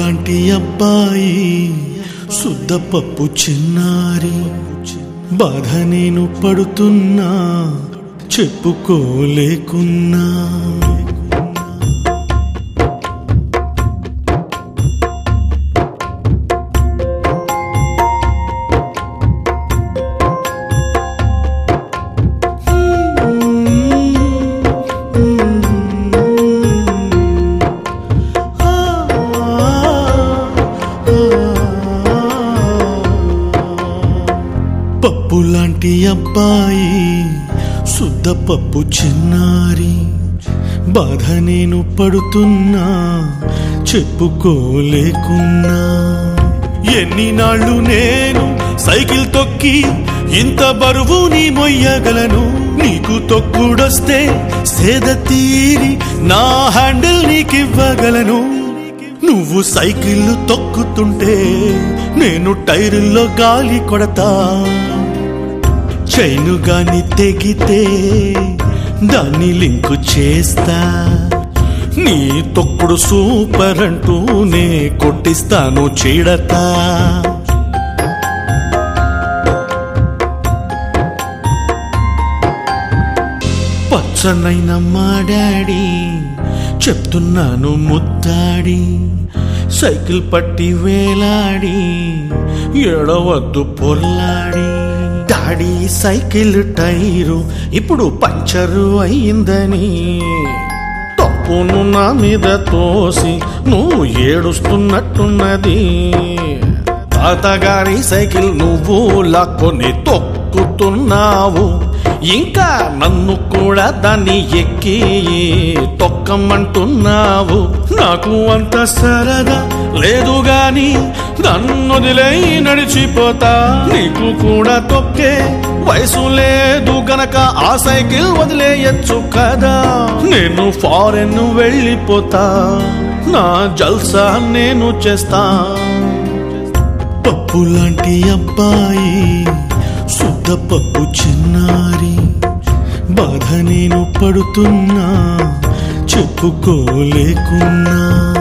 పప్పులాంటి అబ్బాయి శుద్ధపప్పు చిన్నారి బాధ నేను పడుతున్నా చెప్పుకోలేకున్నా పప్పులాంటి అబ్బాయి శుద్ధపప్పు చిన్నారి బాధ నేను పడుతున్నా చెప్పుకోలేకున్నా ఎన్ని నాళ్ళు నేను సైకిల్ తొక్కి ఇంత బరువుని మొయ్యగలను నీకు తొక్కుడొస్తే సేద తీరి నా హ్యాండిల్ నీకివ్వగలను నువ్వు సైకిల్ తొక్కుతుంటే నేను టైరుల్లో గాలి కొడతా చైను గాని తెగితే దాన్ని లింకు చేస్తా నీ తొక్కుడు సూపర్ అంటూనే కొట్టిస్తాను చీడతా పచ్చనైన మా డాడీ చెప్తున్నాను ముద్దాడి సైకిల్ పట్టి వేలాడి ఏడవద్దు పొర్లాడి డాడీ సైకిల్ టైరు ఇప్పుడు పంచరు అయిందని తప్పును నా మీద తోసి నువ్వు ఏడుస్తున్నట్టున్నది తాతగారి సైకిల్ నువ్వు లాక్కొని తొక్కుతున్నావు ఇంకా నన్ను కూడా దాన్ని ఎక్కి తొక్కమంటున్నావు నాకు అంత సరదా లేదు గాని నన్ను వదిలై నడిచిపోతా నీకు కూడా తొక్కే వయసు లేదు గనక ఆ సైకిల్ వదిలేయచ్చు కదా నేను ఫారెన్ వెళ్ళిపోతా నా జల్సా నేను చేస్తా పప్పులాంటి అబ్బాయి శుద్ధపప్పు చిన్నారి బాధ నేను పడుతున్నా చెప్పుకోలేకున్నా